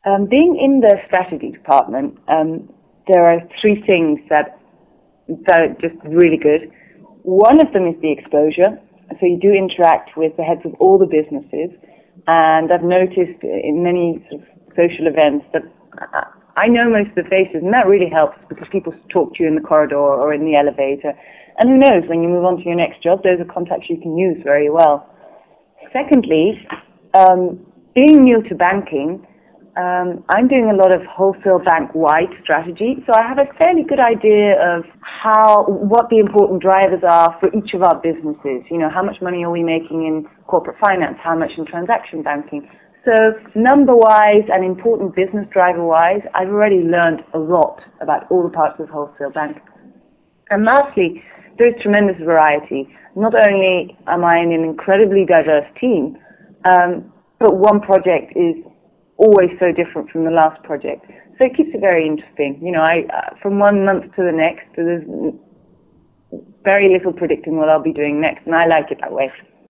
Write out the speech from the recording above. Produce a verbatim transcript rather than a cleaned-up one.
Um, being in the strategy department, um, there are three things that, that are just really good. One of them is the exposure. So you do interact with the heads of all the businesses, and I've noticed in many sort of social events that I know most of the faces, and that really helps because people talk to you in the corridor or in the elevator. And who knows, when you move on to your next job, those are contacts you can use very well. Secondly, um, being new to banking, um, I'm doing a lot of wholesale bank-wide strategy, so I have a fairly good idea of how, what the important drivers are for each of our businesses. You know, how much money are we making in corporate finance, how much in transaction banking. So number-wise and important business driver-wise, I've already learned a lot about all the parts of wholesale bank. And lastly, there's tremendous variety. Not only am I in an incredibly diverse team, um, but one project is always so different from the last project. So it keeps it very interesting. You know, I uh, from one month to the next, there's very little predicting what I'll be doing next, and I like it that way.